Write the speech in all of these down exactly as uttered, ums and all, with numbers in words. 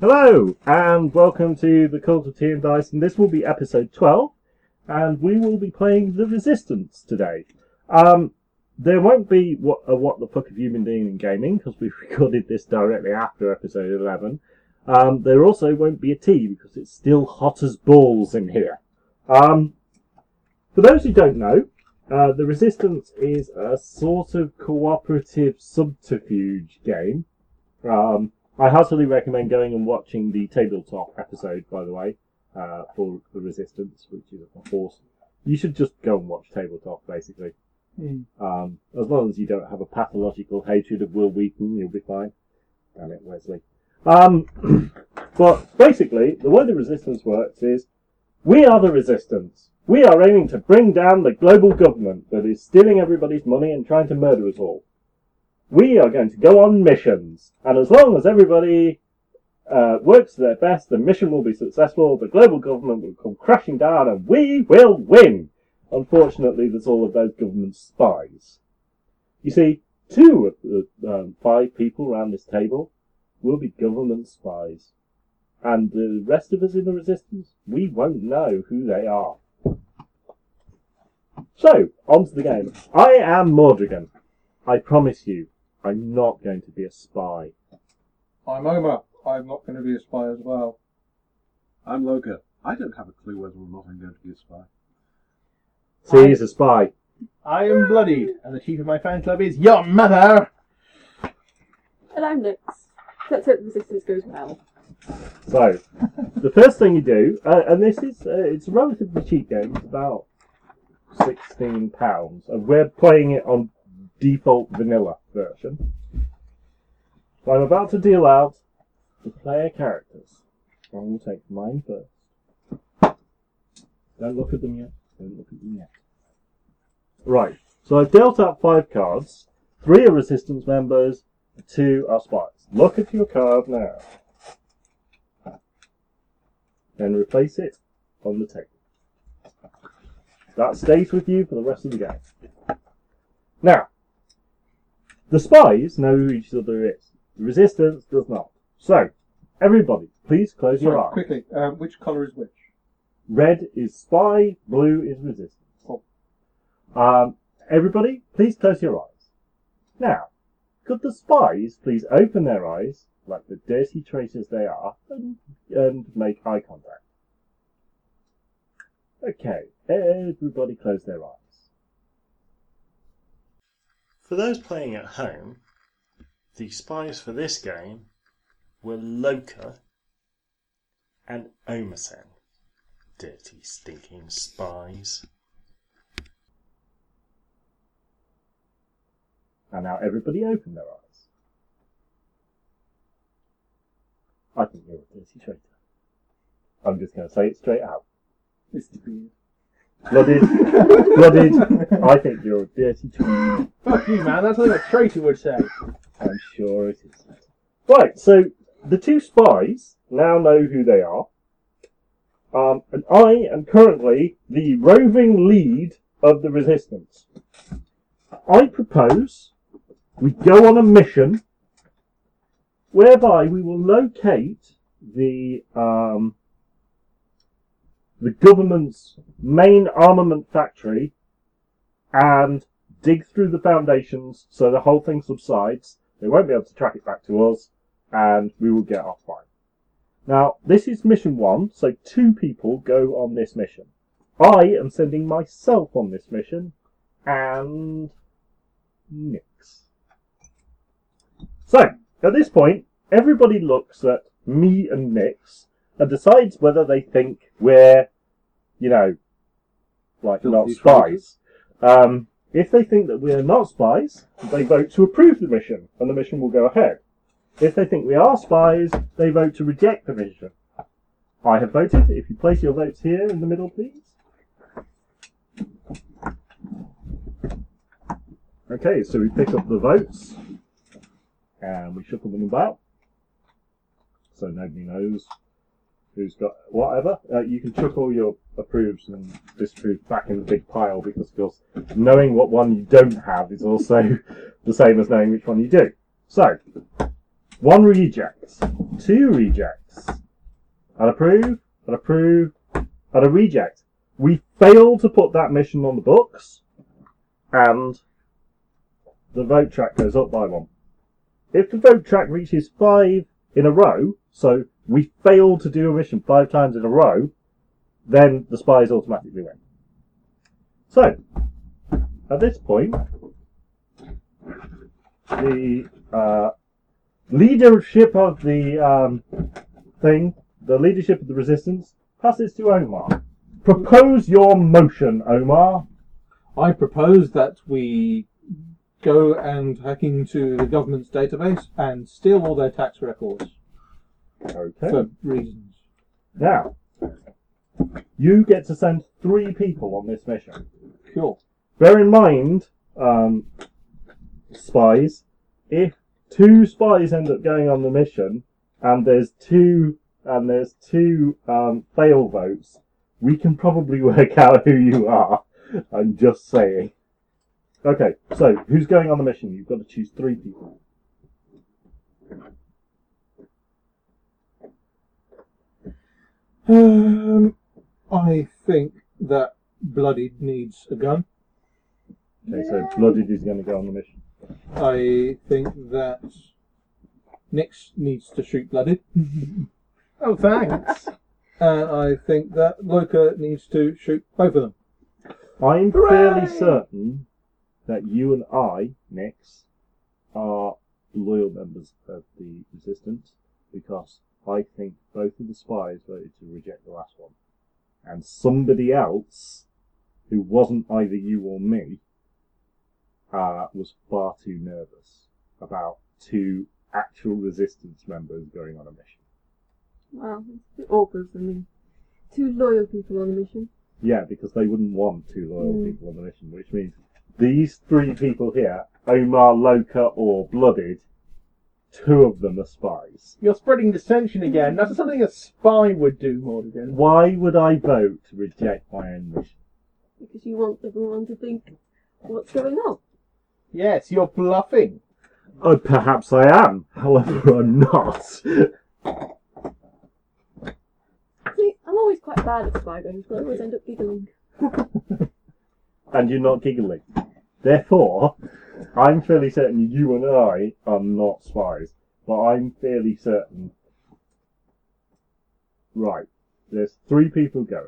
Hello, and welcome to the Cult of Tea and Dice, and this will be episode twelve, and we will be playing The Resistance today. Um, there won't be what, uh, what the fuck have you been doing in gaming, because we recorded this directly after episode eleven. Um, there also won't be a tea, because it's still hot as balls in here. Um, for those who don't know, uh, The Resistance is a sort of cooperative subterfuge game. Um, I heartily recommend going and watching the tabletop episode, by the way, uh, for The Resistance, which is a horse. You should just go and watch tabletop, basically. Mm. Um, as long as you don't have a pathological hatred of Will Wheaton, you'll be fine. Damn it, Wesley. Um, but basically, the way The Resistance works is, we are the Resistance. We are aiming to bring down the global government that is stealing everybody's money and trying to murder us all. We are going to go on missions, and as long as everybody uh, works to their best, the mission will be successful, the global government will come crashing down, and we will win! Unfortunately, there's all of those government spies. You see, two of the um, five people around this table will be government spies, and the rest of us in the Resistance, we won't know who they are. So, on to the game. I am Mordrigan. I promise you, I'm not going to be a spy. I'm Omar. I'm not going to be a spy as well. I'm Loka. I don't have a clue whether or not I'm going to be a spy. See, he's a spy. I am Bloodied, and the chief of my fan club is your mother! And I'm Nix. Let's hope the Resistance goes well. So, the first thing you do, uh, and this is, uh, it's a relatively cheap game, it's about sixteen pounds, and we're playing it on default vanilla version. So I'm about to deal out the player characters. I will take mine first. Don't look at them yet. Don't look at them yet. Right, so I've dealt out five cards. Three are Resistance members, two are spies. Look at your card now. Then replace it on the table. That stays with you for the rest of the game. Now, the spies know who each other is. The Resistance does not. So, everybody, please close Sorry, your eyes. quickly, um, which colour is which? Red is spy, blue is Resistance. Oh. Um, everybody, please close your eyes. Now, could the spies please open their eyes, like the dirty traitors they are, and, and make eye contact? Okay, everybody close their eyes. For those playing at home, the spies for this game were Loka and Omersen. Dirty, stinking spies. And now everybody open their eyes. I think you're a dirty traitor. I'm just going to say it straight out. Mister Beard. Blooded, blooded, I think you're a dirty traitor. Fuck you, man, that's something a traitor would say. I'm sure it is. Right, so the two spies now know who they are. Um, and I am currently the roving lead of the Resistance. I propose we go on a mission whereby we will locate the um, the government's main armament factory and dig through the foundations so the whole thing subsides. They won't be able to track it back to us, and we will get off fine. Now, this is mission one, so two people go on this mission. I am sending myself on this mission, and Nix. So, at this point, everybody looks at me and Nix and decides whether they think we're, you know, like not spies. Um, if they think that we are not spies, they vote to approve the mission, and the mission will go ahead. If they think we are spies, they vote to reject the mission. I have voted. If you place your votes here in the middle, please. Okay, so we pick up the votes, and we shuffle them about, so nobody knows who's got whatever. Uh, you can chuck all your approves and disapproves back in the big pile, because of course knowing what one you don't have is also the same as knowing which one you do. So, One reject. Two rejects. I'd approve. I'd approve. I'd a reject. We fail to put that mission on the books, and the vote track goes up by one. If the vote track reaches five in a row, so we fail to do a mission five times in a row, then the spies automatically win. So, at this point, the uh, leadership of the um, thing, the leadership of the resistance, passes to Omar. Propose your motion, Omar. I propose that we go and hack into the government's database and steal all their tax records Okay. for reasons. Now, you get to send three people on this mission. Cool. Bear in mind, um, spies, if two spies end up going on the mission, and there's two, and there's two um, fail votes, we can probably work out who you are. I'm just saying. Okay, so who's going on the mission? You've got to choose three people. Um, I think that Bloodied needs a gun. Okay, so Blooded is going to go on the mission. I think that Nix needs to shoot Blooded. Oh, thanks. And I think that Loka needs to shoot both of them. I'm Hooray! fairly certain that you and I, Nix, are loyal members of the Resistance, because I think both of the spies voted to reject the last one. And somebody else, who wasn't either you or me, uh, was far too nervous about two actual Resistance members going on a mission. Wow, it's a bit awkward for me. Two loyal people on a mission. Yeah, because they wouldn't want two loyal Mm. people on the mission, which means these three people here, Omar, Loka, or Blooded, two of them are spies. You're spreading dissension again. That's something a spy would do, Mordigan. Why would I vote to reject my own mission? Because you want everyone to think what's going on. Yes, you're bluffing. Oh, perhaps I am. However, I'm not. See, I'm always quite bad at spy games, but I always end up giggling. And you're not giggling. Therefore, I'm fairly certain you and I are not spies. But I'm fairly certain... Right. There's three people going.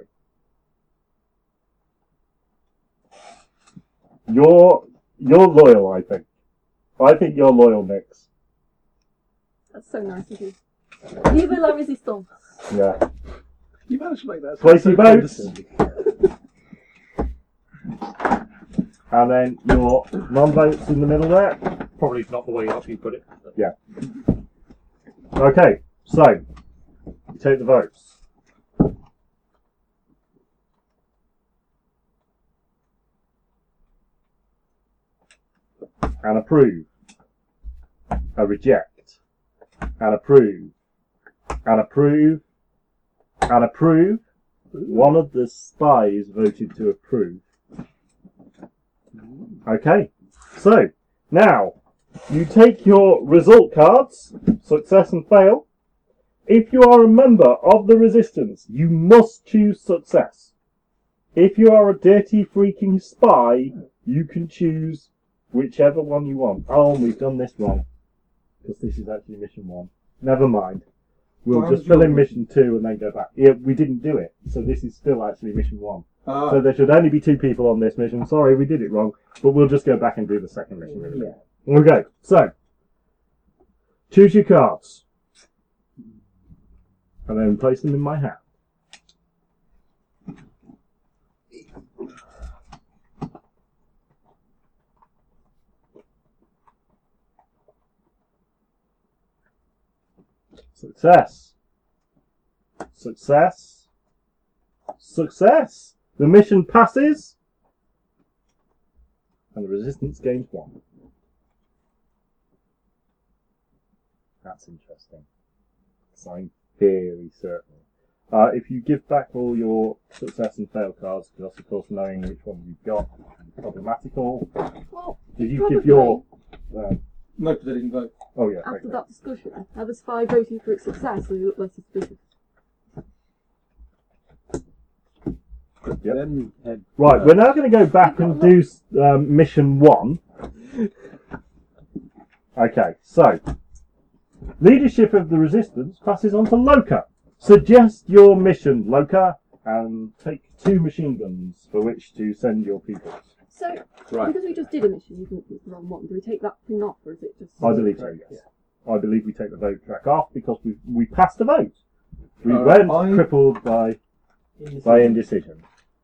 You're, you're loyal, I think. I think you're loyal, Nix. That's so nice of you. Vive la résistance. Yeah. You managed to make that. Place sound your so votes. condescending. And then your non-votes in the middle there. Probably not the way up you put it. Yeah. Okay, so you take the votes. And approve. And reject. And approve. And approve. And approve. One of the spies voted to approve. Okay, so now you take your result cards, success and fail. If you are a member of the Resistance, you must choose success. If you are a dirty freaking spy, you can choose whichever one you want. Oh, we've done this wrong, because this is actually mission one. Never mind. We'll Well, just how's fill your in mission two and then go back. Yeah, we didn't do it, so this is still actually mission one. Ah, So there should only be two people on this mission. Sorry, we did it wrong, but we'll just go back and do the second mission. in a minute. Okay, so choose your cards, and then place them in my hat. Success. Success. Success. The mission passes. And the Resistance gains one. That's interesting. So I'm very certain. Uh, if you give back all your success and fail cards, because of course knowing which one you've got is problematical. Well, Did you give your... Uh, No, because I didn't vote. Oh yeah. After Okay. that discussion, are the spy voting for its success, so you look less suspicious? Yep. Then head. Right, we're now going to go back and do um, mission one. Okay, so leadership of the resistance passes on to Loka. Suggest your mission, Loka, and take two machine guns for which to send your people. So, Right. because we just did a mission, you think it's the wrong one, do we take that thing off, or is it just... I believe so, yes. I believe we take the vote track off because we we passed the vote. We Uh, weren't I- crippled by by indecision.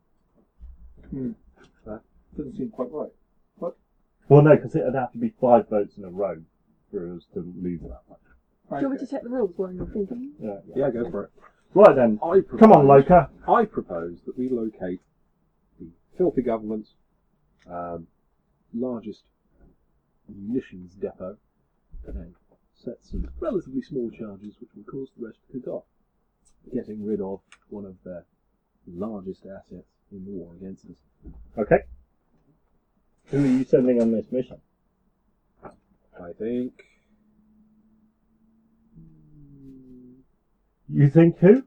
That doesn't seem quite right. Well, no, because it would have to be five votes in a row for us to lose that much. Do you want me to check the rules while you're thinking? Yeah, Yeah, go for it. Right then, I propose, come on, Loka. I propose that we locate the filthy government's um, largest munitions depot and set some relatively small charges which will cause the rest to kick off, getting rid of one of their largest assets in the war against us. Okay. Who are you sending on this mission? I think. You think who?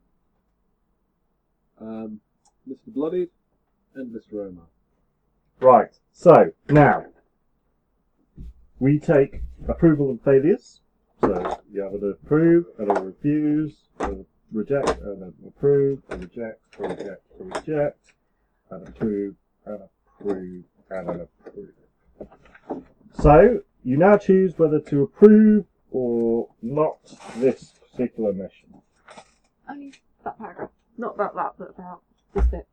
Um, Mister Bloodied and Mister Omar. Right. So now we take approval and failures. So you have an approve and a refuse, a reject and an approve, a reject, a reject, a reject, and approve and approve and an approve. So you now choose whether to approve or not this particular mission. Only that paragraph. Not about that, but about this bit.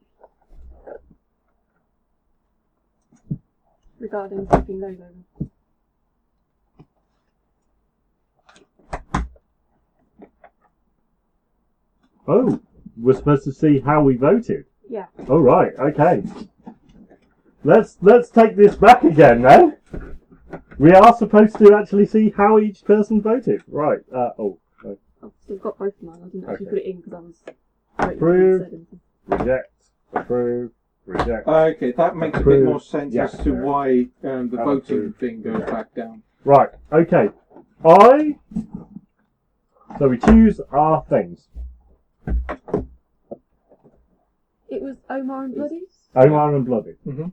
Regarding flipping those over. Oh, we're supposed to see how we voted. Yeah. Oh right, okay. Let's let's take this back again then. We are supposed to actually see how each person voted. Right. Uh, oh. no. I've still got both of mine. I didn't actually Okay. put it in because I was waiting Approve. for you to say anything. Reject. Approve. Reject. Okay, that makes a bit Approve. more sense Yeah. as to why um, the And voting approve. thing goes back down. Right. Okay. I. So we choose our things. It was Omar and Bloodies? Omar and Bloody. Mhm.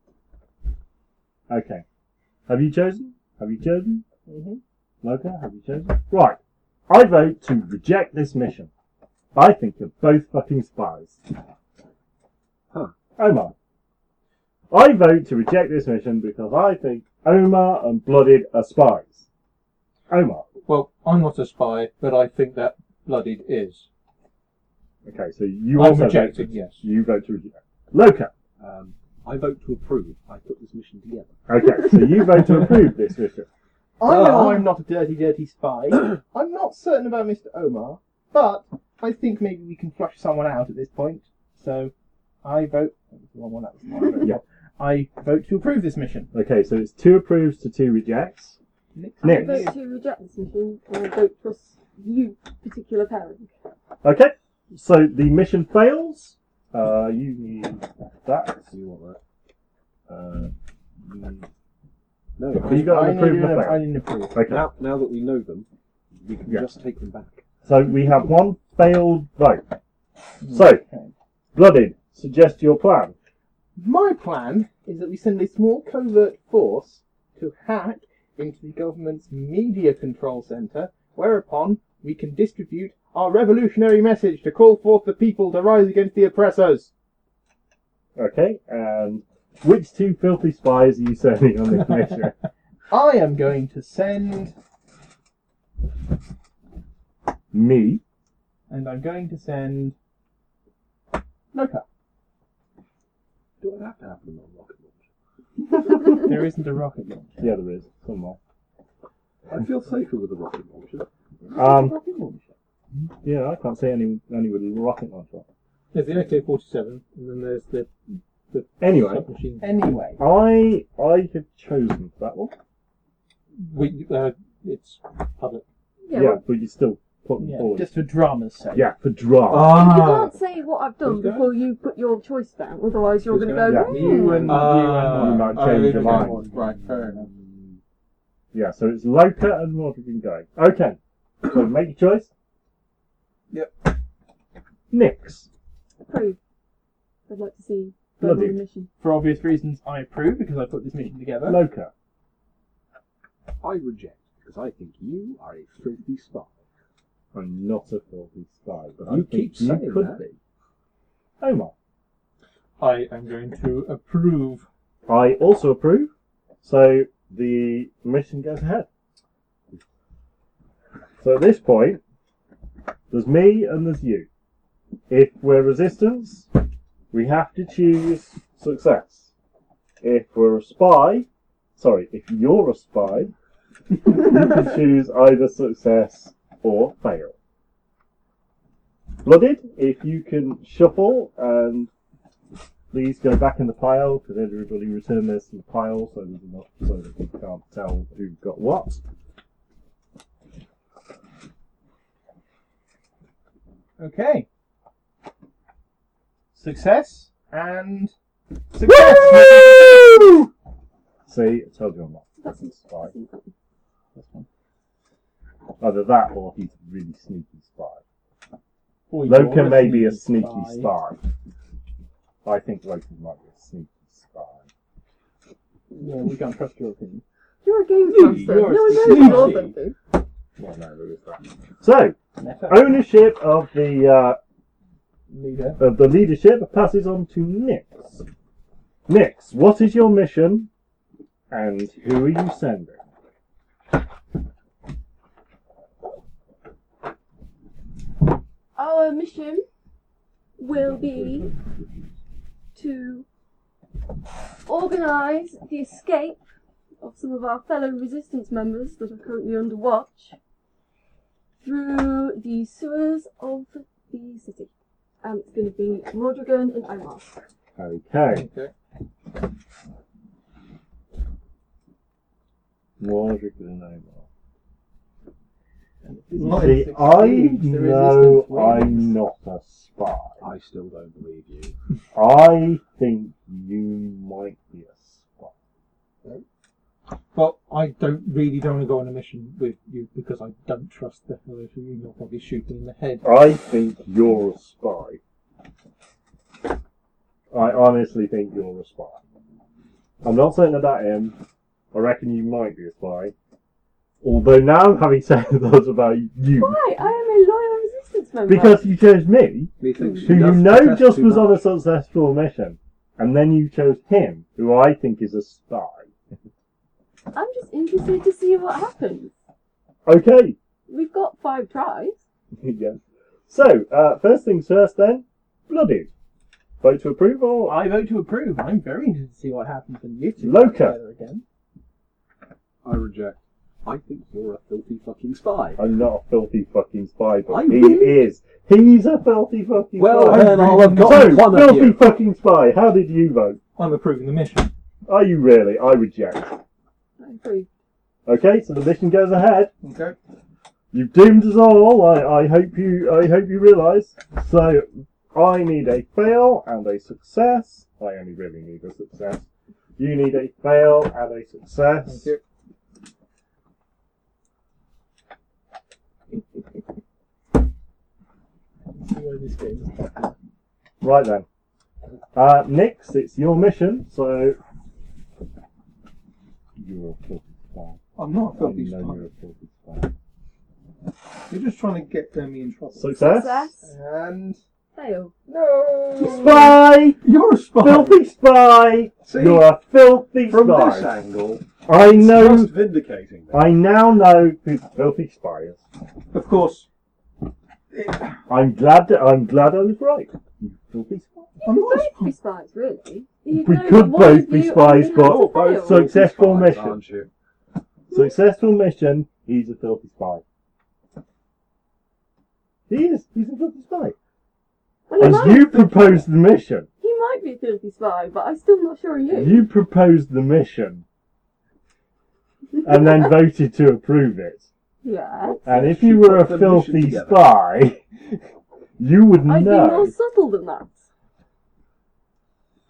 Okay. Have you chosen? Have you chosen? Mm-hmm. Loka, have you chosen? Right. I vote to reject this mission. I think you're both fucking spies. Huh. Omar. I vote to reject this mission because I think Omar and Blooded are spies. Omar. Well, I'm not a spy, but I think that Bloodied is. Okay, so you I'm also rejecting, vote, yes. You vote to reject. Loka. Um, I vote to approve. I put this mission together. Okay, so you vote to approve this mission. I know Ah. I'm not a dirty, dirty spy. I'm not certain about Mister Omar, but I think maybe we can flush someone out at this point. So I vote. That was the wrong one. That was the wrong Yeah. one. I vote to approve this mission. Okay, so it's two approves to two rejects. Nick. I Nick. vote to reject this mission, and I vote for you, particular pairing. Okay, so the mission fails. Uh, you need that. You want that? Uh, mm, no. So you got I an approve need and a an, I fail. need an approve. Okay, Now, now that we know them, we can Yeah. just take them back. so we have one failed vote. So, Okay. Blooded, suggest your plan. My plan is that we send a small covert force to hack into the government's media control centre, whereupon we can distribute our revolutionary message to call forth the people to rise against the oppressors. Okay, and which two filthy spies are you sending on this mission? I am going to send, Me. and I'm going to send Loka. Do I have to have them on rocket launcher? There isn't a rocket launcher. Yeah, there is somewhere. I feel safer with a rocket launcher. Um, Rocket launcher. yeah, I can't see any any with a rocket launcher. There's the A K forty-seven, and then there's the, the Anyway. submachine. Anyway, I I have chosen that one. We, uh, it's public. Yeah, Yeah, well, but you still put them yeah, forward. just for drama's sake. Yeah, for drama. you Ah, can't say what I've done Who's going? before you put your choice down, otherwise you're Who's going to go, going? You and Ah, you and You might change your okay. mind. Right, fair enough. Yeah, so it's Loka and Rodrigan going. Okay, so make your choice. Yep. Nix. Approve. I'd like to see further Bloody. on the mission. For obvious reasons, I approve because I put this mission together. Loka. I reject, because I think you are a filthy spy. I'm not a filthy spy, but I You think keep you saying could that. be. Omar. I am going to approve. I also approve, so the mission goes ahead. So at this point, there's me and there's you. If we're resistance, we have to choose success. If we're a spy, sorry, if you're a spy, you can choose either success or fail. Blooded, if you can shuffle and please go back in the pile, because everybody return this to the pile so, there's not, so that you can't tell who got what. Okay. Success and success. Woo! See, I told you I'm not a That's fucking spy. That's one. Either that or he's a really sneaky spy. Or you're Loka a may be a sneaky sneaky spy. I think Loka might be a sneaky spy. Yeah, we can't trust your opinion. You're a game You- master. you're No one knows sneaky. you're something. Well, no, there is that. So, Meta. ownership of the uh, Leader. of the leadership passes on to Nix. Nix, what is your mission, and who are you sending? Our mission will be to organise the escape of some of our fellow resistance members that are currently under watch through the sewers of the city. And it's going to be Rodrigan and Omar. Okay. Okay. Rodrigan and Omar. Not See, in I sixteen, the know resistance wins. I'm not a spy. I still don't believe you. I think you might be a spy. Well, I don't really don't want to go on a mission with you because I don't trust the hell out of you. You'll probably shoot me in the head. I think you're a spy. I honestly think you're a spy. I'm not saying about him. I reckon you might be a spy. Although now, having said that about you, Why? I am a loyal resistance member. because you chose me, Methinks she who you does know protest just too was on a much. successful mission, and then you chose him, who I think is a spy. I'm just interested to see what happens. Okay. We've got five tries. Yeah. So, uh, first things first then, Blooded. Vote to approve or... I vote to approve. I'm very interested to see what happens when you two Loka. get together again. I reject. I think you're a filthy fucking spy. I'm not a filthy fucking spy, but I he really- is. He's a filthy fucking Well, spy. then I'll have got So, one of filthy you. fucking spy, how did you vote? I'm approving the mission. Are you really? I reject. I approve. Okay, so the mission goes ahead. Okay. You've doomed us all. I, I hope you. I hope you realise. So, I need a fail and a success. I only really need a success. You need a fail and a success. Thank you. See where this game is popular. Right then. Uh, Nix, it's your mission. So, you're a filthy spy. I'm not a I filthy know spy. you're a filthy spy. You're just trying to get me in trouble. Success. Success. And Fail. no. Spy. You're a spy. Filthy spy. See, You're a filthy from spy. this angle, I it's know. just vindicating me. I now know who the filthy spy is. Of course. I'm glad that I'm glad I was right. You filthy spy. I'm not a Both spy. be spies, really. You We know could that one both of be you spies, only but- has to Oh, both fail. So- Successful spies, mission. aren't you? Successful mission. He's a filthy spy. He is. He's a filthy spy. Well, he, And might, you proposed the mission. he might be a filthy spy, but I'm still not sure he is. You proposed the mission, and then voted to approve it. Yeah. And if She you were a put the mission filthy together. spy, you would I'd be know. more subtle than that.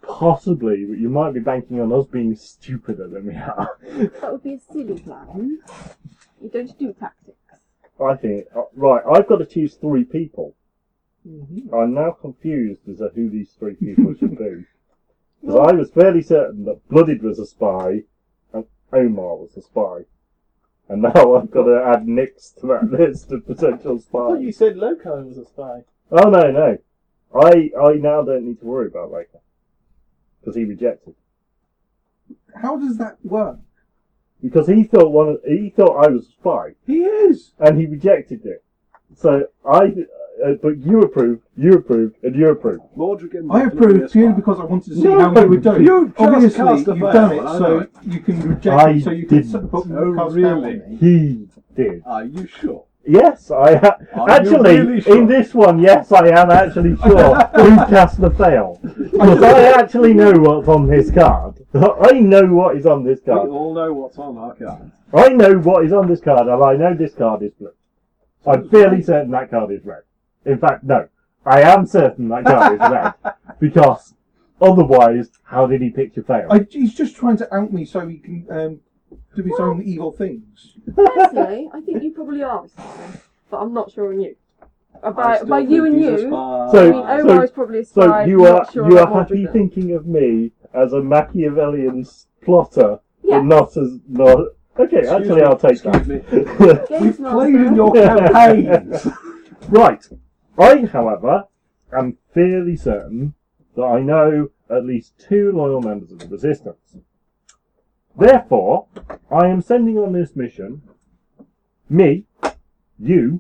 Possibly, but you might be banking on us being stupider than we are. That would be a silly plan. You don't do tactics. I think. uh, Right, I've got to choose three people. Mm-hmm. I'm now confused as to who these three people should be. Because I was fairly certain that Blooded was a spy and Omar was a spy. And now I've got to add Nix to that list of potential I thought you spies. said Loco was a spy. Oh, no, no. I I now don't need to worry about Laker. Because he rejected. How does that work? Because he thought one of, he thought I was a spy. He is. And he rejected it. So I... Uh, but you approved, you approved, and you approved. Mordred and I Mordred approved be a purely spy. because I wanted to see No, how you would do. you just Obviously, cast a you've veil, done it I know so it. you can reject I it, so you can didn't. s- put Oh, cast really? down on me. He did. Are you sure? Yes, I ha- Are you actually really sure? in this one. Yes, I am actually sure who cast the fail because I actually know what's on this card. I know what is on this We card. all know what's on our card. I know what is on this card, and I know this card is blue. I'm fairly certain that card is red. In fact, no, I am certain that card is red because otherwise, how did he pick your fail? I, he's just trying to out me so he can um, do his own evil things. Personally, I think you probably are a spy, but I'm not sure on you. Uh, I By, still by think you and he's a you, spy. So- I mean, Omar so- is probably a So spy. you I'm are not sure you are about happy Mordred. thinking of me as a Machiavellian s- plotter, Yeah. but not as not. Okay, Excuse actually, me, I'll take excuse that. Games We've master. played in your campaigns. Right. I, however, am fairly certain that I know at least two loyal members of the Resistance. Therefore, I am sending on this mission me, you,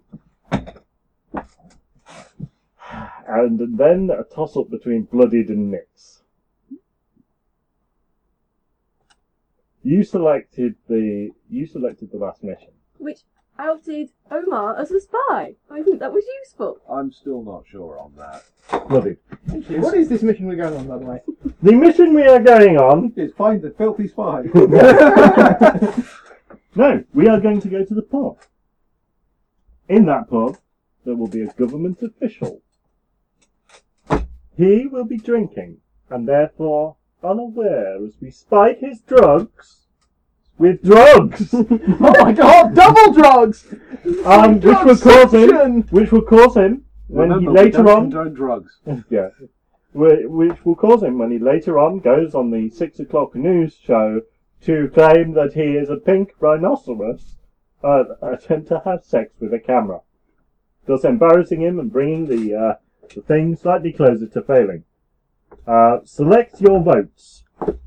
and then a toss-up between Blooded and Nix. You selected the you selected the last mission. Which outed Omar as a spy. I think that was useful. I'm still not sure on that. Blooded. What is this mission we're going on, by the way? The mission we are going on. Is find the filthy spy. No, we are going to go to the pub. In that pub, there will be a government official. He will be drinking, and therefore unaware as we spike his drugs with drugs, Oh my god, double drugs! um, which will cause him, Drugception! which will cause him when Remember, he we later don't on, condone drugs. yeah, whi- which will cause him when he later on goes on the six o'clock news show to claim that he is a pink rhinoceros, uh, attempt to have sex with a camera, thus embarrassing him and bringing the uh, the thing slightly closer to failing. Uh, select your votes.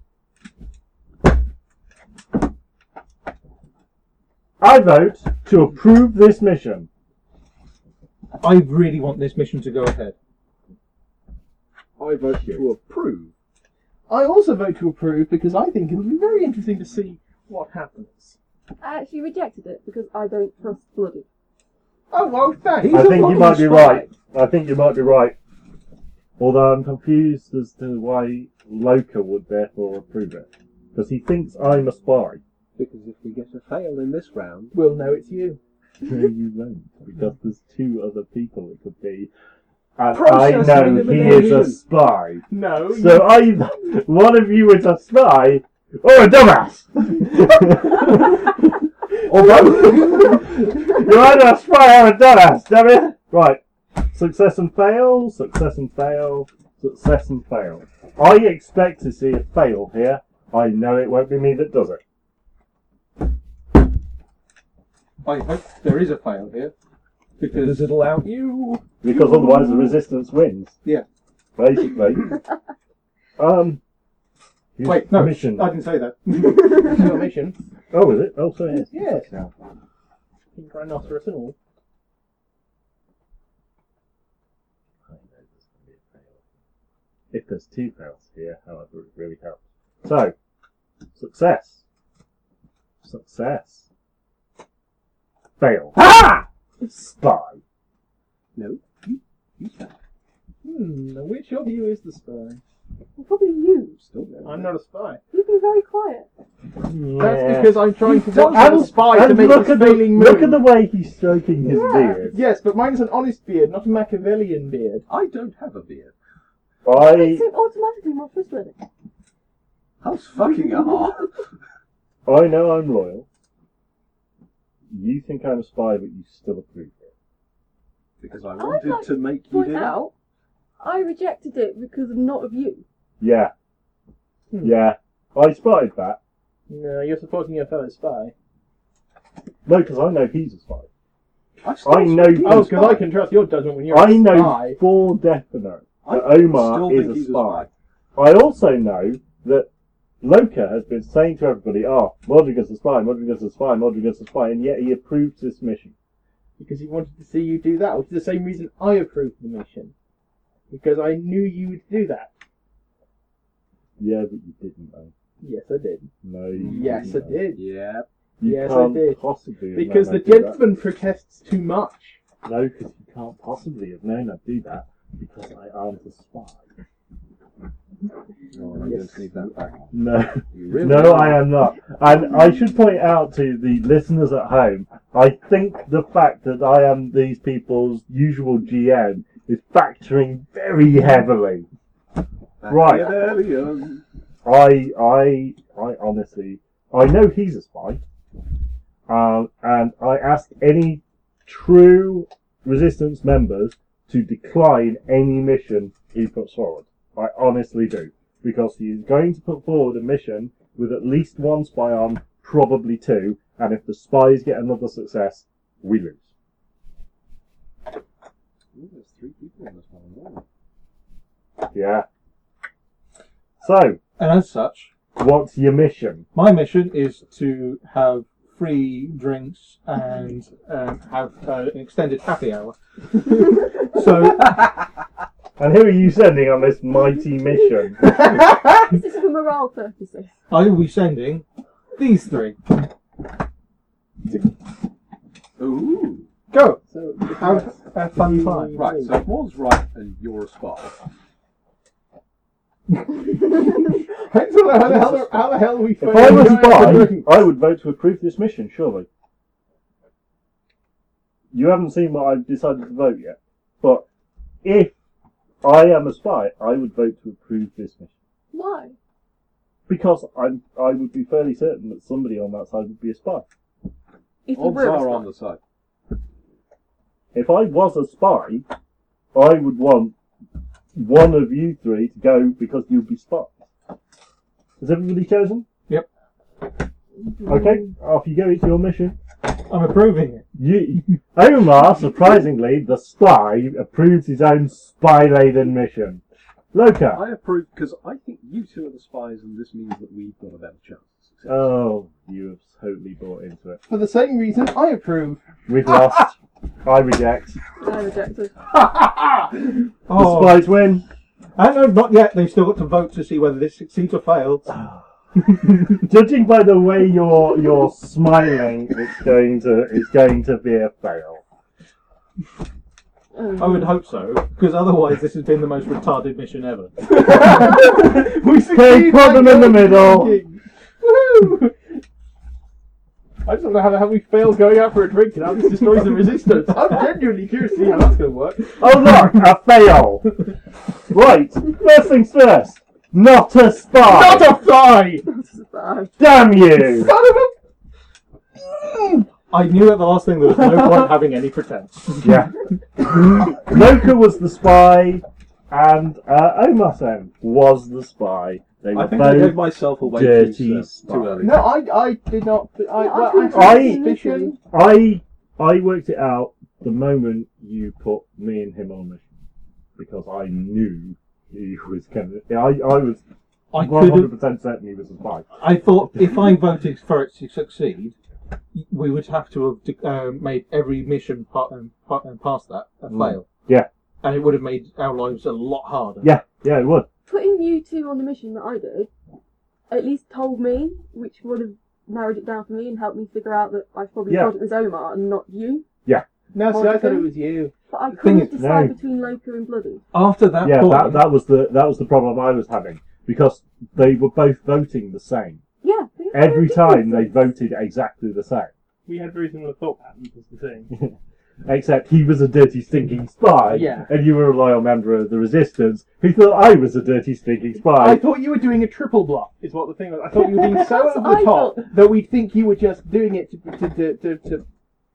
I vote to approve this mission. I really want this mission to go ahead. I vote to approve. I also vote to approve because I think it'll be very interesting to see what happens. I actually rejected it because I don't trust Blooded. Oh, well, thanks. I think you might be right. I think you might be right. Although I'm confused as to why Loka would therefore approve it. Because he thinks I'm a spy. Because if we get a fail in this round, We'll know it's you. No, you won't. Because there's two other people it could be. And Process I know he is a elimination. spy. No. So either one of you is a spy or a dumbass. Or both. You're either a spy or a dumbass, damn it. Right. Success and fail, success and fail, success and fail. I expect to see a fail here. I know it won't be me that does it. I hope there is a fail here. Because it'll out you. Because otherwise the resistance wins. Yeah. Basically. um. his Wait, no, Mission. I didn't say that. It's your mission. Oh, is it? Oh, sorry. Yes. Yeah. Pink rhinoceros and all. If there's two fails here, however, it really helps. So, success. Success. Fail. Ah! Spy. No, you, you say. Hmm, now which of you is the spy? Well, probably you. Still no. I'm not a spy. You've been very quiet. That's because I'm trying to watch And, the spy to and make look, his at the, failing look move. at the way he's stroking his Yeah. beard. Yes, but mine is an honest beard, not a Machiavellian beard. I don't have a beard. I Makes him automatically more trustworthy. How's fucking are? I know I'm loyal. You think I'm a spy, but you still approve it. Because I I'd wanted like to make you Point do it. out, I rejected it because of not of you. Yeah. Hmm. Yeah. I spotted that. No, you're supporting your fellow spy. No, because I know he's a spy. I, still I know- think he's Oh, a because I spy. can trust your judgment when you're I a know spy. for definite I that Omar still is think a he's spy. I also know that Loka has been saying to everybody, oh, Modrigan's a spy, Modrigan's a spy, Modrigan's a spy, and yet he approved this mission. Because he wanted to see you do that, which is the same reason I approved the mission. Because I knew you would do that. Yeah, but you didn't, though. Yes, I did. No, you Yes, I didn't, did. Yeah. You Yes, I can't did. possibly have Because known the I'd do that. gentleman protests too much. No, because you can't possibly have known I'd do that, because I aren't a spy. Oh, I just need that back. No. You really No, are. I am not. And I should point out to the listeners at home, I think the fact that I am these people's usual G M is factoring very heavily. Right. Machiavellian. I, I, I honestly, I know he's a spy. Um, and I ask any true Resistance members to decline any mission he puts forward. I honestly do. Because he's going to put forward a mission with at least one spy on, probably two, and if the spies get another success, we lose. Ooh, there's three people on this one. Yeah. So, And as such, what's your mission? my mission is to have free drinks and um, have uh, an extended happy hour. So, And who are you sending on this mighty mission? This is for morale purposes. I will be sending these three. Ooh. Go! So, Have a fun time. Right, so if Ward's right and you're a spy. So how the hell, how the hell are we If I was a spy, I would vote to approve this mission, surely. You haven't seen what I've decided to vote yet. But if I am a spy, I would vote to approve this mission. Why? Because I'm, I would be fairly certain that somebody on that side would be a spy. If you Odds were a are spy. on the side. If I was a spy, I would want one of you three to go because you'd be spies. Has everybody chosen? Yep. Okay, off you go, it's your mission. I'm approving it. You, Omar, surprisingly, the spy, approves his own spy-laden mission. Loka. I approve because I think you two are the spies and this means that we've got a better chance of success. Oh, you have totally bought into it. For the same reason, I approve. We've lost. I reject. I rejected. The Oh, spies win. and no, not yet. They've still got to vote to see whether this succeeds or fails. Judging by the way you're you're smiling, it's going to it's going to be a fail. Um, I would hope so, because otherwise this has been the most retarded mission ever. We Okay, succeed! put them in the middle. Woo! I just don't know how the hell we failed going out for a drink and how this destroys the resistance. I'm genuinely curious to see how that's going to work. Oh look, a fail. Right, first things first. Not a spy. Not a fly! spy. Damn you. Son of a... I knew at the last thing there was no point having any pretense. Yeah. Loka was the spy, and uh, Omasen was the spy. They were I think I gave both. myself away dirty too, uh, spy. too early. No, I, I did not... I, No, well, I I, I- suspicion... I I worked it out the moment you put me and him on a mission because I knew he was going to. I I was I one could hundred have. percent certain he was a spy. I thought if I voted for it to succeed, we would have to have uh, made every mission pa- um, pa- um, past that a Mm. fail. Yeah. And it would have made our lives a lot harder. Yeah, yeah, it would. Putting you two on the mission that I did at least told me, which would have narrowed it down for me and helped me figure out that I probably Yeah. thought it was Omar and not you. No, see, I thought it was you. But I thing couldn't is- decide No. between Loka and Bloody. After that Yeah, point, that that was the that was the problem I was having because they were both voting the same. Yeah. they- Every they time they did. voted exactly the same. We had very similar thought patterns, is the thing. except he was a dirty, stinking spy, Yeah. and you were a loyal member of the Resistance who thought I was a dirty, stinking spy. I thought you were doing a triple bluff, is what the thing was. I thought you were being so That's over what the I top thought. that we'd think you were just doing it to to to to, to,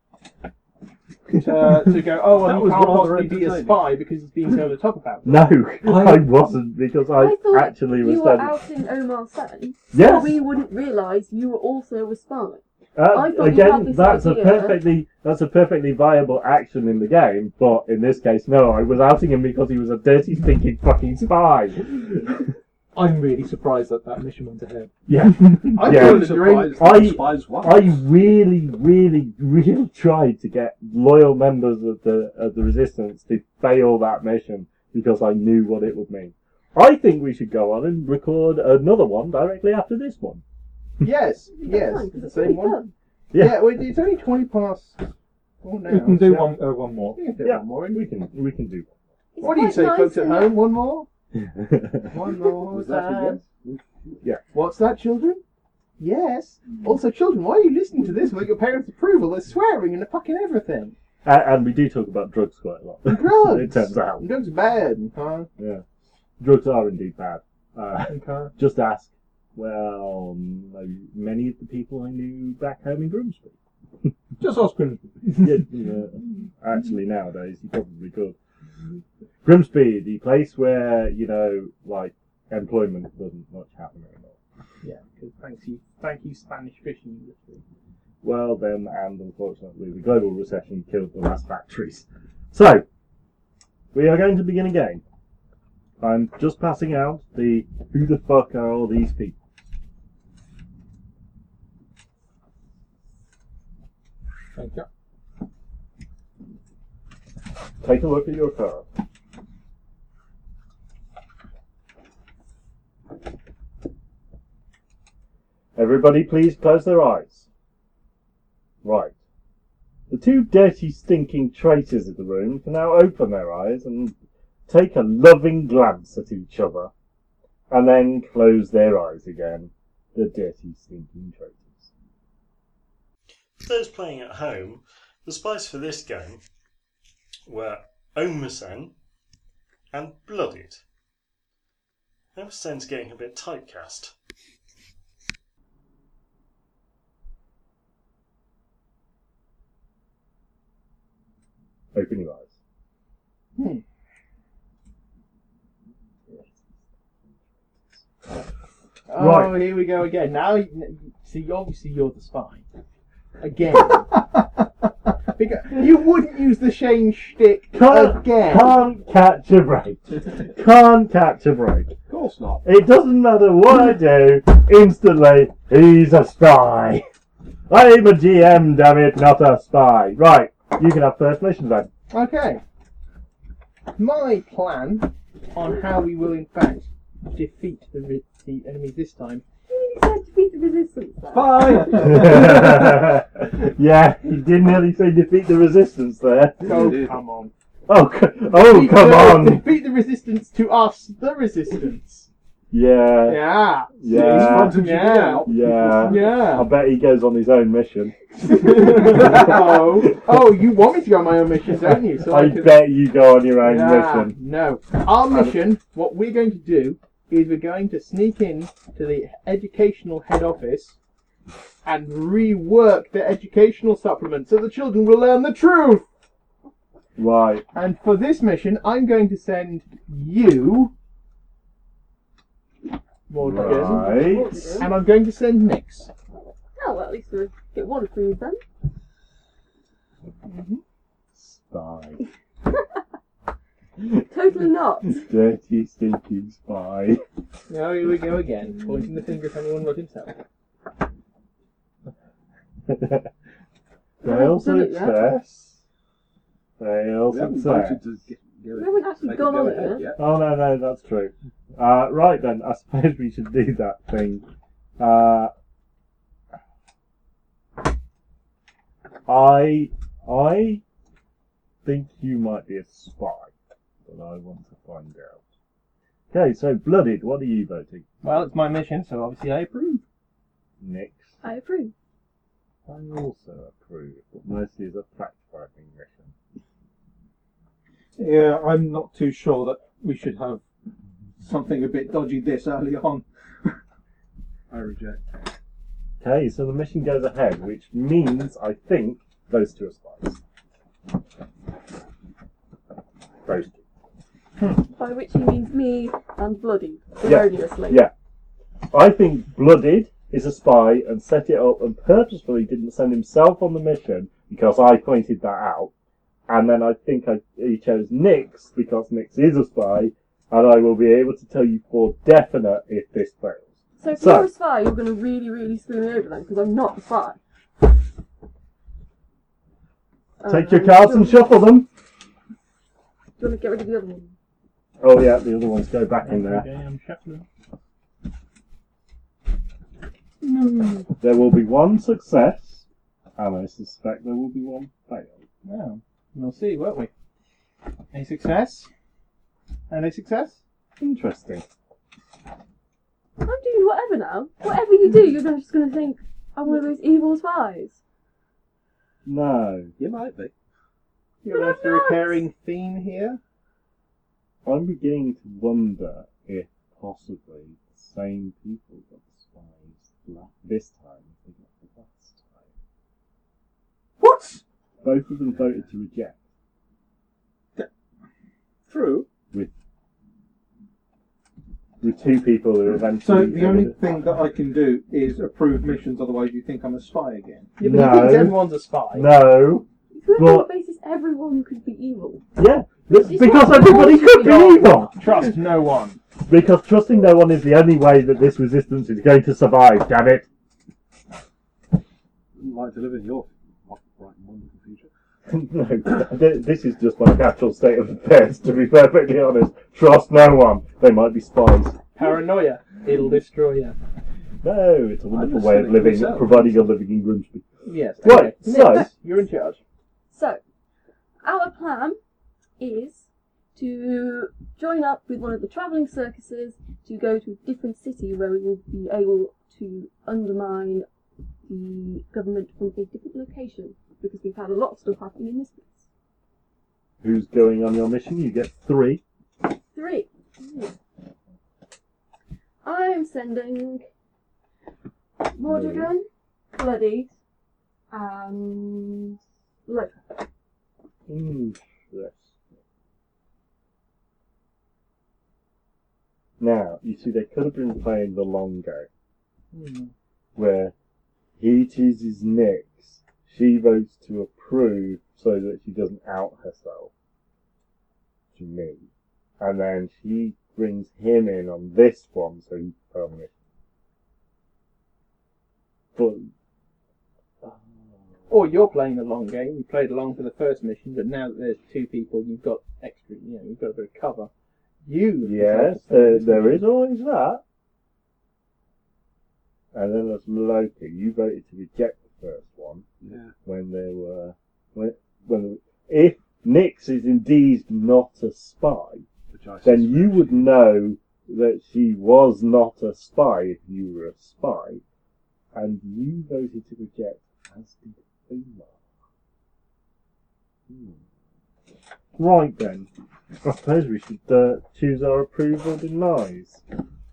to, to go, oh, well, That you was can't rather possibly be a entertaining. spy because he's being so over the top about it. No, I- I wasn't, because I, I thought actually was you were standing... out in Omar Sen, so Yes! we wouldn't realise you were also a spy. Uh, I thought you had again, this that's a idea. perfectly that's a perfectly viable action in the game, but in this case, no, I was outing him because he was a dirty, stinking fucking spy. I'm really surprised that that mission went ahead. Yeah, I yeah. thought that during, Surprised I- the spies won. I really, really, really tried to get loyal members of the of the Resistance to fail that mission because I knew what it would mean. I think we should go on and record another one directly after this one. yes, That's yes, fine, 'cause the it's same really one. fun. Yeah. Yeah, well, it's only twenty past four now. We can do so- one uh, one more. We can do Yeah, one more. we can we can do. It's What do you quite say, nice folks at in home? One more? One. One more Was that a time. yes? What's that, children? Yes. Also, children, why are you listening to this without your parents' approval? They're swearing and fucking everything. and, and we do talk about drugs quite a lot. Drugs. It turns out. And drugs are bad, huh? Yeah, drugs are indeed bad. Uh, Okay. just ask. Well, m- many of the people I knew back home in Grimsby. Just ask him. Yeah, yeah, actually, nowadays you probably could. Grimsby, the place where you know, like employment doesn't much happen anymore. Yeah, because thank you, thank you, Spanish fishing industry. Well, then, and unfortunately, the global recession killed the last factories. So, we are going to begin again. I'm just passing out the who the fuck are all these people? Thank you. Take a look at your card. Everybody please close their eyes. Right. The two dirty, stinking traitors in the room can now open their eyes and take a loving glance at each other, and then close their eyes again. The dirty, stinking traitors. For those playing at home, the spies for this game were Omersen and Blooded. Omersen's getting a bit typecast. Open your eyes. Hmm. Oh, Right. here we go again. Now, you- see, obviously you're the spy. Again. Because you wouldn't use the Shane shtick Can't, again. can't catch a break. Can't catch a break. Of course not. It doesn't matter what I do, instantly, he's a spy. I'm a G M, damn it, not a spy. Right, you can have first mission then. Okay. My plan on how we will, in fact, defeat the, re- the enemies this time. You said defeat the resistance. There. Bye! Yeah, you did nearly say defeat the resistance there. Oh, did. come on. Oh, c- oh Defeat come the- on. Defeat the resistance to us, the resistance. Yeah, Yeah. yeah, fronted you Yeah. out. yeah. I Yeah. bet he goes on his own mission. oh, oh, you want me to go on my own mission, don't you? So I can- bet you go on your own Yeah, mission. no. Our mission, what we're going to do, is we're going to sneak in to the educational head office and rework the educational supplement so the children will learn the truth. Right. And for this mission, I'm going to send you, Morgan, Right. and I'm going to send Nix. Oh, well, at least we get one approved then. Spy. Totally not. Dirty, stinking spy. Now here we go again, pointing the finger at anyone but himself. Fail haven't done it yet. success. Fail We haven't success. voted to get, get We haven't actually make gone it go on it ahead yet. yet. Oh no, no, that's true. Uh, right then, I suppose we should do that thing. Uh, I, I think you might be a spy, but I want to find out. Okay, so Blooded, what are you voting? Well, it's my mission, so obviously I approve. Nix. I approve. I also approve, but mostly as a fact-finding mission. Yeah, I'm not too sure that we should have something a bit dodgy this early on. I reject. Okay, so the mission goes ahead, which means, I think, those two are spies. Those two. By which he means me and Bloody, Yeah. erroneously. Yeah. I think Blooded is a spy and set it up and purposefully didn't send himself on the mission because I pointed that out. And then I think I, he chose Nyx because Nyx is a spy, and I will be able to tell you for definite if this fails. So if So- you're a spy, you're going to really, really screw me over then, because I'm not a spy. Take your Um, cards do and you- shuffle them. Do you want to get rid of the other one? Oh yeah, the other ones go back in there. Okay, I'm shuffling. There will be one success, and I suspect there will be one fail. Well, we'll see, won't we? A success? And a success? Interesting. I'm doing whatever now. Whatever you do, you're just going to think I'm one of those evil spies. No. You might be. You notice a recurring theme here? I'm beginning to wonder if possibly the same people got the spies la- this time as they got the last time. What? Both of them voted to reject. True. With with two people who eventually... So the only thing that I can do is approve missions, otherwise you think I'm a spy again. Yeah, but No. he thinks everyone's a spy. No. Who Well- on what basis everyone could be evil? Yeah. It's Because not everybody could be No. evil! Trust no one. Because trusting no one is the only way that this resistance is going to survive, damn it! Wouldn't like to live in your bright and wonderful future. No, th- this is just my natural state of affairs, to be perfectly honest. Trust no one. They might be spies. Paranoia. It'll destroy you. No, it's a wonderful just way of saying living, myself. providing you're living in Grimsby. Yes. Right, Okay. so- Next, you're in charge. So, our plan is to join up with one of the travelling circuses to go to a different city where we will be able to undermine the government from a different location, because we've had a lot of stuff happening in this place. Who's going on your mission? You get three. Three. I'm sending Mordegon, Bloody, and Lothar. Mm, yes. Now, you see, they could have been playing the long game, where he chooses Nyx, she votes to approve so that she doesn't out herself to me, and then she brings him in on this one so he's permanent. But Or you're playing a long game. You played along for the first mission, but now that there's two people, you've got extra. You know, you've got a bit of cover. You. yes, uh, there is always that. And then there's Loki. You voted to reject the first one Yeah. when there were when when if Nyx is indeed not a spy, Which I then suspect you would she- know that she was not a spy if you were a spy, and you voted to reject, as did Umar. Hmm. Right then, I suppose we should uh, choose our approval denies.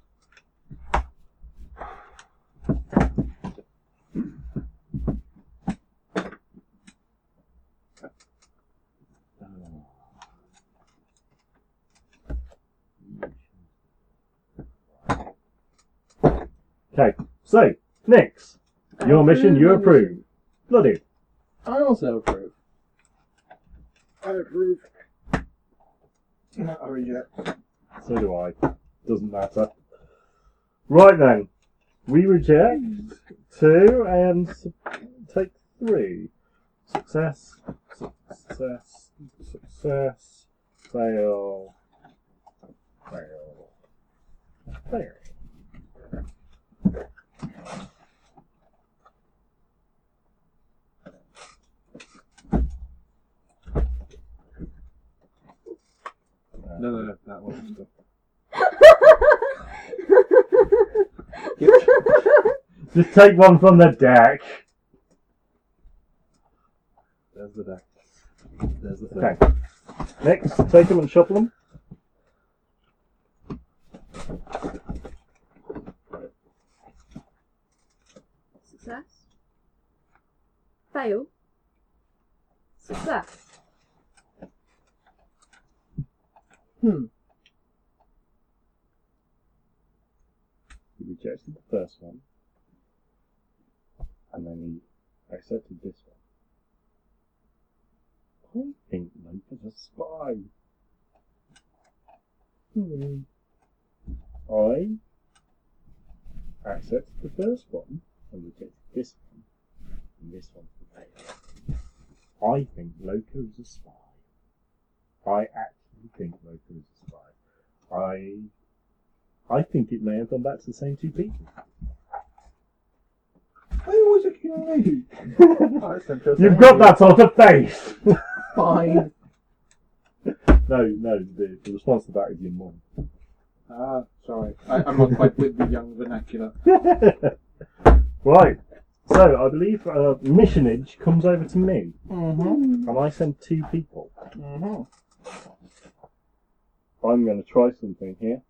Okay, so, Nyx, your mission, you approve. Bloody. I also approve. I approve. No, I reject. So do I. Doesn't matter. Right then, we reject two and s- take three. Success, success, success, fail, fail, fail. No, no, no, that wasn't stuff. Just take one from the deck. There's the deck. There's the thing. Okay. Next, take them and shuffle them. Success. Fail. Success. Hmm. He rejected the first one, and then he accepted this one. I think Luke is a spy. Hmm. I accepted the first one and rejected this one, and this one's the fail. I think Loco is a spy. I actually think Loco is a spy. I I think it may have gone back to the same two people. Why was it me? Oh, that's interesting. You've got that sort of face! Fine. No, no, the, the response to that is your mum. Ah, sorry. I, I'm not quite with the young vernacular. Right, so I believe uh, missionage comes over to me, Mm-hmm. and I send two people. Mm-hmm. I'm going to try something here.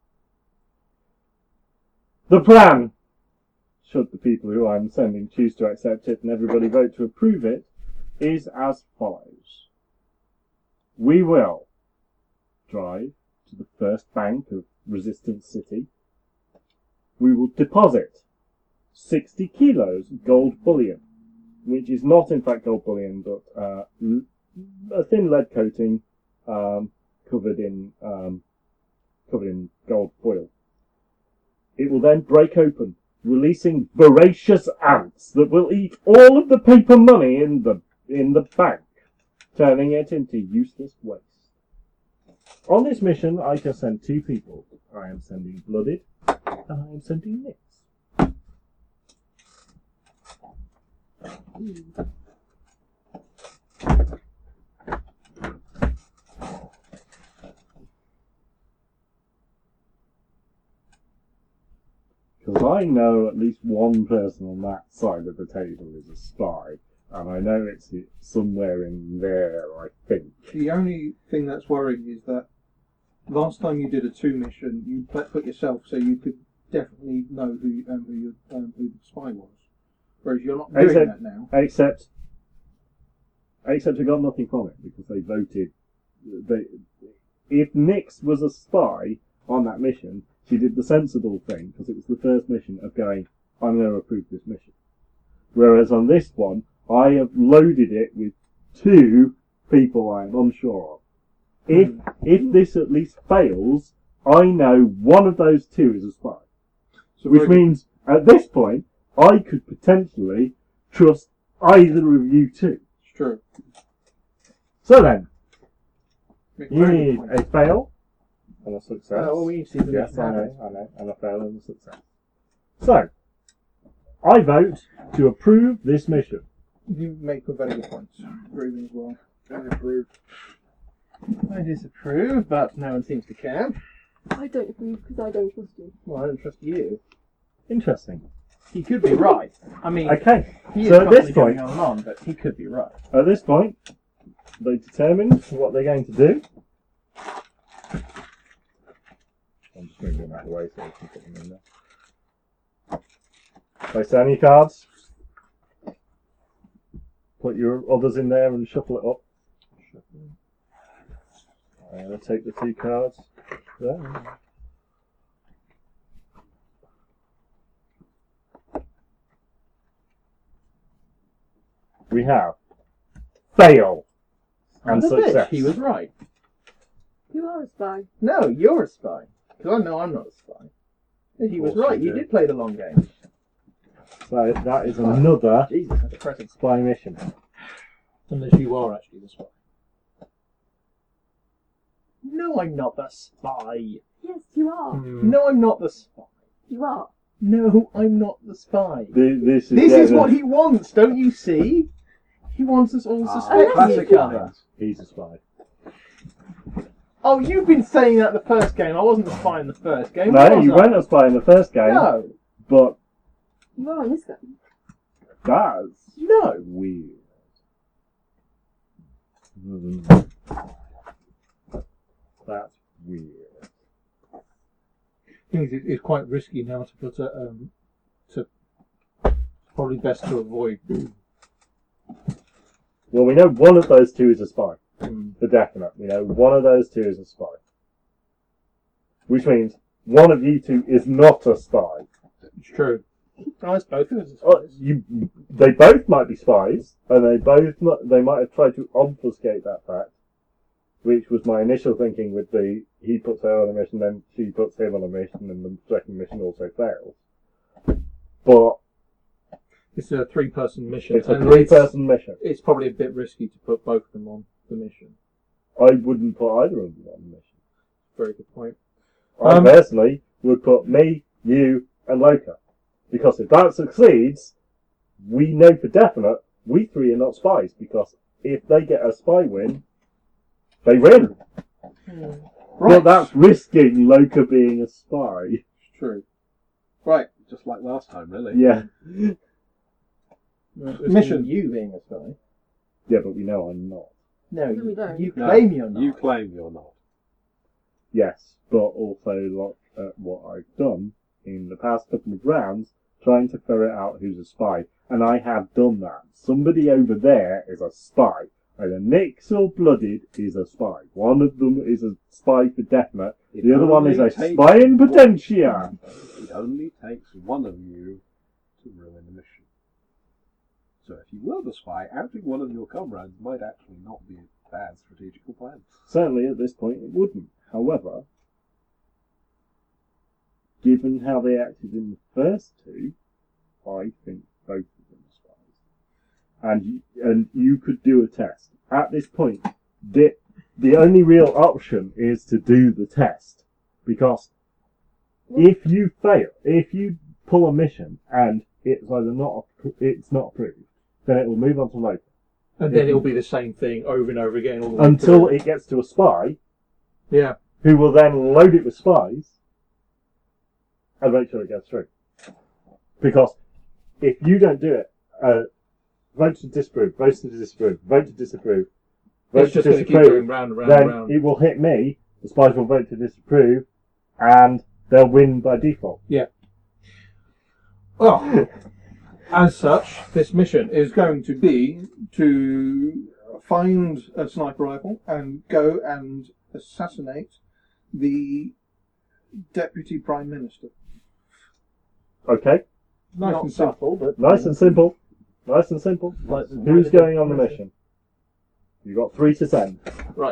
The plan, should the people who I'm sending choose to accept it and everybody vote to approve it, is as follows. We will drive to the first bank of Resistance City. We will deposit sixty kilos of gold bullion, which is not in fact gold bullion, but uh, l- a thin lead coating um, covered in um, covered in gold foil. It will then break open, releasing voracious ants that will eat all of the paper money in the in the bank, turning it into useless waste. On this mission, I can send two people. I am sending Blooded, and I am sending Nix. Because I know at least one person on that side of the table is a spy, and I know it's somewhere in there, I think. The only thing that's worrying is that last time you did a two mission, you put put yourself so you could definitely know who um, who, your, um, who the spy was. Whereas you're not doing Except- that now. Except, except I got nothing from it because they voted. They, if Nix was a spy on that mission, she did the sensible thing because it was the first mission of going, I'm going to approve this mission. Whereas on this one, I have loaded it with two people I am unsure of. If if this at least fails, I know one of those two is a spy. So Which very- means, at this point, I could potentially trust either of you two. It's true. So then, Make you very need good point. a fail and a success. Oh, well, we need to see the Yes, next I happening. know, I know, and a fail and a success. So, I vote to approve this mission. You make a very good point. Approving as well. I approve. I disapprove, but no one seems to care. I don't approve because I don't trust you. Well, I don't trust you. Interesting. He could be right. I mean, Okay, he is so at this constantly point- going on and on, but he could be right. at this point, they determined what they're going to do. I'm just moving them out of the way so we can put them in there. Place down your cards. Put your others in there and shuffle it up. I'm going to take the two cards there. We have fail and Son of a bitch, success. He was right. You are a spy. No, you're a spy. Because I know I'm not a spy. And he was course right. you You do. did play the long game. So that is another Jesus, that's depressing. spy mission. Unless you are actually the spy. No, I'm not the spy. Yes, you are. Hmm. No, I'm not the spy. You are. No, I'm not the spy. Th- This is, This yeah, is the- what he wants, don't you see? He wants us all to Ah, suspect classic each other. He's a spy. Oh, you've been saying that the first game. I wasn't the spy in the first game. No, was you I? weren't a spy in the first game, No, but You are in this game. that's no. weird. Hmm. That's weird. Things it, it's quite risky now to put a um, to probably best to avoid. Well, we know one of those two is a spy. Um, For definite. We know one of those two is a spy. Which means one of you two is not a spy. it's true. Oh, it's both of us. Oh, you, they both might be spies, and they both mi- they might have tried to obfuscate that fact, which was my initial thinking with the he puts her on a mission, then she puts him on a mission, and the second mission also fails. But It's a three-person mission. it's a and three-person mission. It's probably a bit risky to put both of them on the mission. I wouldn't put either of them on the mission. Very good point. I Um, personally would put me, you, and Loka. Because if that succeeds, we know for definite we three are not spies. Because if they get a spy win, they win. Right. But that's risking Loka being a spy. It's true. Right. Just like last time, really. Yeah. Mission. You being a spy. Yeah, but we know I'm not. No, No, we don't. you No, claim you're not. You claim you're not. Yes, but also look at what I've done in the past couple of rounds, trying to ferret out who's a spy. And I have done that. Somebody over there is a spy. Either Nyx or Blooded is a spy. One of them is a spy for definite. It The other one is only a takes spy in one- potentia. It only takes one of you to ruin the mission. So if you were the spy, outing one of your comrades might actually not be a bad strategical plan. Certainly at this point it wouldn't. However, given how they acted in the first two, I think both of them are spies. And you, and you could do a test. At this point, the, the only real option is to do the test. Because if you fail, if you pull a mission and it's either not, appro- it's not approved, then it will move on to later. And then it'll be the same thing over and over again. All the way Until through. it gets to a spy, Yeah. who will then load it with spies and make sure it gets through. Because if you don't do it, uh, vote to disapprove, vote to disapprove, vote to disapprove, vote It's to just going to keep disapprove, going round and round then and round. it will hit me, the spies will vote to disapprove, and they'll win by default. Well, as such, this mission is going to be to find a sniper rifle and go and assassinate the Deputy Prime Minister. Okay? Nice Not and simple. subtle, but Nice and simple. Nice and simple. Like, Who's going on the mission? You've got three to send. Right.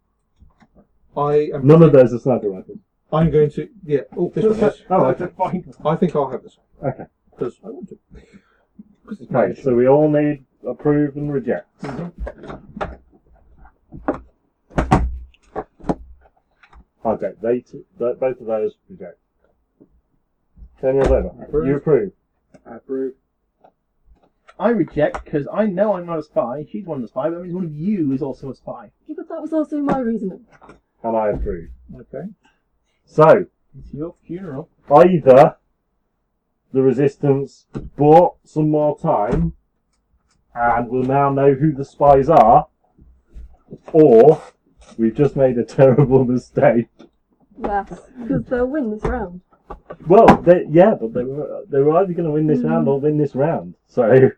I am. None of those are sniper rifles. I'm going to. Yeah. Oh, this one is. Oh, okay. I think I'll have this Okay. because I want to. 'Cause it's my Okay, mission. so we all need approve and reject. Okay, they t- th- both of those reject. Turn yours over. Approve. You approve. I approve. I reject because I know I'm not a spy. She's one of the spy, but that means one of you is also a spy. Yeah, but that was also my reasoning. And I approve. Okay. So, It's your funeral. either the Resistance bought some more time and will now know who the spies are, or we've just made a terrible mistake. Yes, because they'll win this round. Well, they, yeah, but they were they were either going to win this round or win this round. So,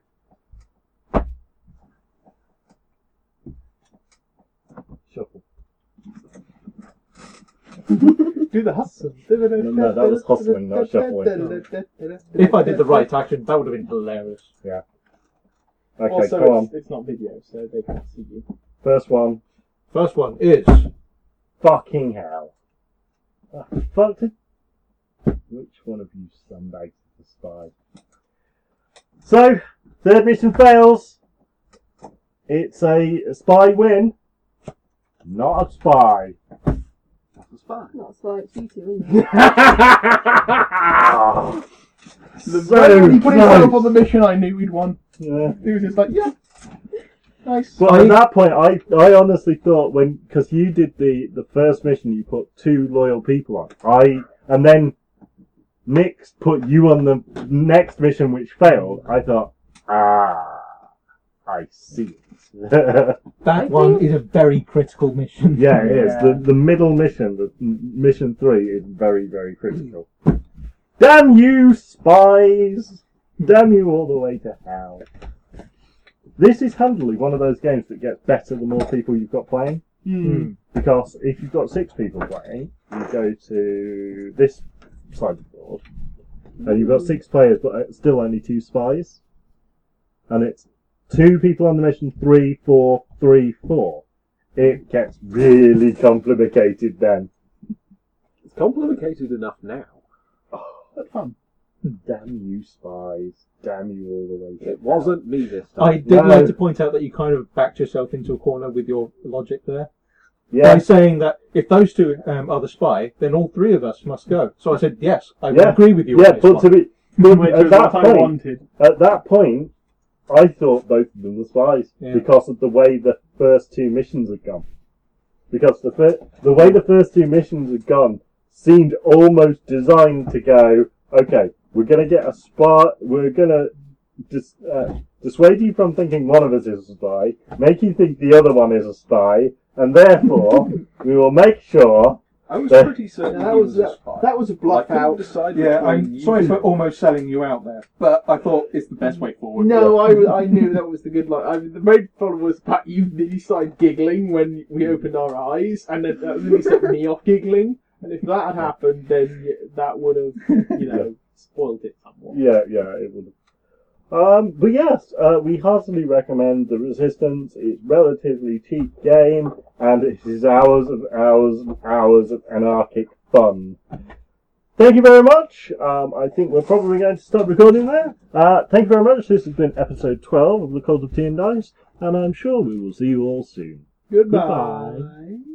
shuffle. Do the hustle. No, no, that was hustling, not shuffling. If I did the right action, that would have been hilarious. Okay, Also, come on. it's, it's not video, so they can't see you. First one. First one is Fucking hell. Ah, fuck it. Which one of you scumbags is the spy? So, third mission fails. It's a, a spy win. Not a spy. That's a spy. Not so it's you two, isn't it? The So moment he put himself close. on the mission, I knew he'd won. Yeah. He was just like, yeah, nice. Well, at that point, I, I honestly thought when, because you did the, the first mission, you put two loyal people on. I, and then Nyx put you on the next mission, which failed. I thought, ah, I see it. That I one think- is a very critical mission. Yeah, it is. Yeah. The, the middle mission, the m- mission three, is very, very critical. Damn you, spies! Damn you all the way to hell. This is handily one of those games that gets better the more people you've got playing. Hmm. Because if you've got six people playing, you go to this side of the board, and you've got six players, but still only two spies. And it's two people on the mission, three, four, three, four. It gets really complicated then. It's complicated enough now. That's fun. Damn you, spies. Damn you all the way. It wasn't me this time. I did No. like to point out that you kind of backed yourself into a corner with your logic there. Yeah, By saying that if those two um, are the spy, then all three of us must go. So I said, yes, I would Yeah. agree with you yeah, on this but one. to be, but Which at was that what I point, wanted. at that point, I thought both of them were spies Yeah. because of the way the first two missions had gone. Because the fir- the way the first two missions had gone seemed almost designed to go, okay, we're going to get a spy, we're going to dis- uh, dissuade you from thinking one of us is a spy, make you think the other one is a spy, and therefore we will make sure. I was Uh, pretty certain That he was was a a, spy. that was a I bluff couldn't out. decide Yeah, between I'm you sorry two. for almost selling you out there, but I thought it's the best way forward. No, I, I knew that was the good line. I mean, the main problem was Pat. You nearly started giggling when we opened our eyes, and then that really set me off giggling. And if that had happened, then y- that would have, you know, spoiled it somewhat. Yeah, yeah, it would. Um, but yes, uh, we heartily recommend The Resistance. It's a relatively cheap game, and it is hours and hours and hours of anarchic fun. Thank you very much. Um, I think we're probably going to stop recording there. Uh, thank you very much. This has been episode twelve of The Cult of Tea and Dice, and I'm sure we will see you all soon. Goodbye. Goodbye.